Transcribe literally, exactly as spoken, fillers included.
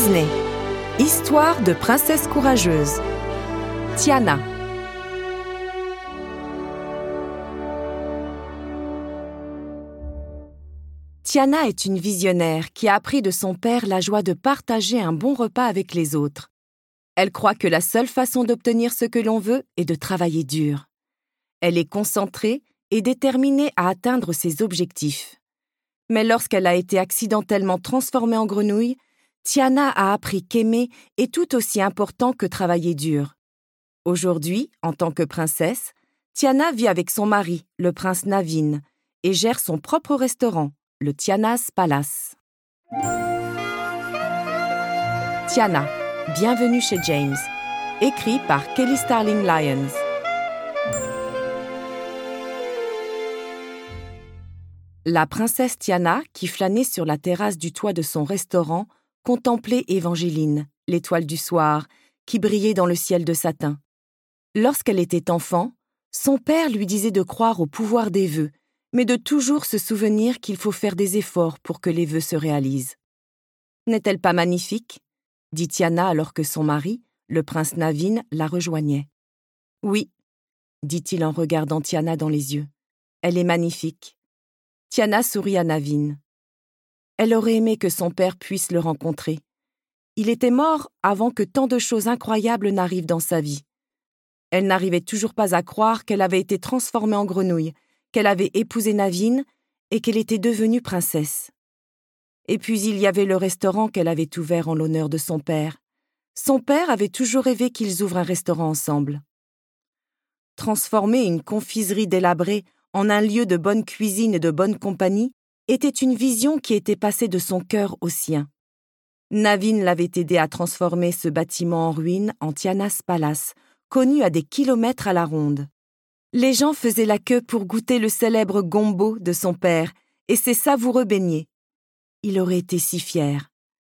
Disney. Histoire de princesse courageuse. Tiana. Tiana est une visionnaire qui a appris de son père la joie de partager un bon repas avec les autres. Elle croit que la seule façon d'obtenir ce que l'on veut est de travailler dur. Elle est concentrée et déterminée à atteindre ses objectifs. Mais lorsqu'elle a été accidentellement transformée en grenouille, Tiana a appris qu'aimer est tout aussi important que travailler dur. Aujourd'hui, en tant que princesse, Tiana vit avec son mari, le prince Naveen, et gère son propre restaurant, le Tiana's Palace. Tiana, bienvenue chez James. Écrit par Kelly Starling Lyons. La princesse Tiana, qui flânait sur la terrasse du toit de son restaurant, contemplait Évangeline, l'étoile du soir, qui brillait dans le ciel de satin. Lorsqu'elle était enfant, son père lui disait de croire au pouvoir des vœux, mais de toujours se souvenir qu'il faut faire des efforts pour que les vœux se réalisent. « N'est-elle pas magnifique ?» dit Tiana alors que son mari, le prince Naveen, la rejoignait. « Oui, » dit-il en regardant Tiana dans les yeux. « Elle est magnifique. » Tiana sourit à Naveen. Elle aurait aimé que son père puisse le rencontrer. Il était mort avant que tant de choses incroyables n'arrivent dans sa vie. Elle n'arrivait toujours pas à croire qu'elle avait été transformée en grenouille, qu'elle avait épousé Naveen et qu'elle était devenue princesse. Et puis il y avait le restaurant qu'elle avait ouvert en l'honneur de son père. Son père avait toujours rêvé qu'ils ouvrent un restaurant ensemble. Transformer une confiserie délabrée en un lieu de bonne cuisine et de bonne compagnie était une vision qui était passée de son cœur au sien. Naveen l'avait aidé à transformer ce bâtiment en ruine en Tiana's Palace, connu à des kilomètres à la ronde. Les gens faisaient la queue pour goûter le célèbre gombo de son père et ses savoureux beignets. Il aurait été si fier.